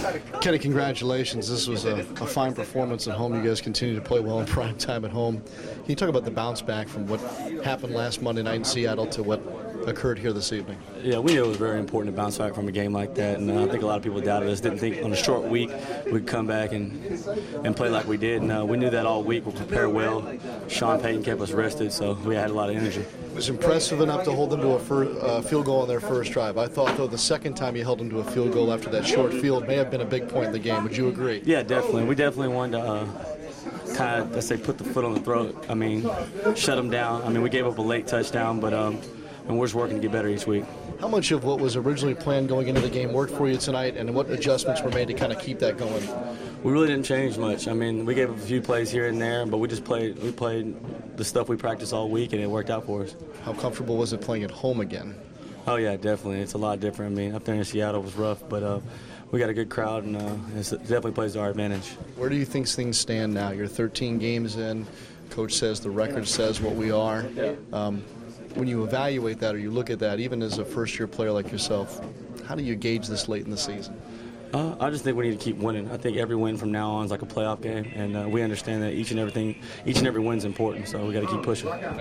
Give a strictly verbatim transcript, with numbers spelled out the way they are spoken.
Kenny, congratulations. This was a, a fine performance at home. You guys continue to play well in prime time at home. Can you talk about the bounce back from what happened last Monday night in Seattle to what occurred here this evening? Yeah, we knew it was very important to bounce back from a game like that, and uh, I think a lot of people doubted us, didn't think on a short week we'd come back and and play like we did, and uh, we knew that all week. We prepared well. Sean Payton kept us rested, so we had a lot of energy. It was impressive enough to hold them to a fir uh, field goal on their first drive. I thought, though, the second time you held them to a field goal after that short field may have been a big point in the game. Would you agree? Yeah, definitely. We definitely wanted to uh, kind of, let's say, put the foot on the throat. I mean, shut them down. I mean, we gave up a late touchdown, but um, and we're just working to get better each week. How much of what was originally planned going into the game worked for you tonight, and what adjustments were made to kind of keep that going? We really didn't change much. I mean, we gave up a few plays here and there, but we just played we played the stuff we practiced all week, and it worked out for us. How comfortable was it playing at home again? Oh, yeah, definitely. It's a lot different. I mean, up there in Seattle was rough, but uh, we got a good crowd, and uh, it definitely plays to our advantage. Where do you think things stand now? You're thirteen games in. Coach says the record says what we are. Um, when you evaluate that or you look at that, even as a first-year player like yourself, how do you gauge this late in the season? Uh, I just think we need to keep winning. I think every win from now on is like a playoff game, and uh, we understand that each and everything, each and every win is important. So we got to keep pushing.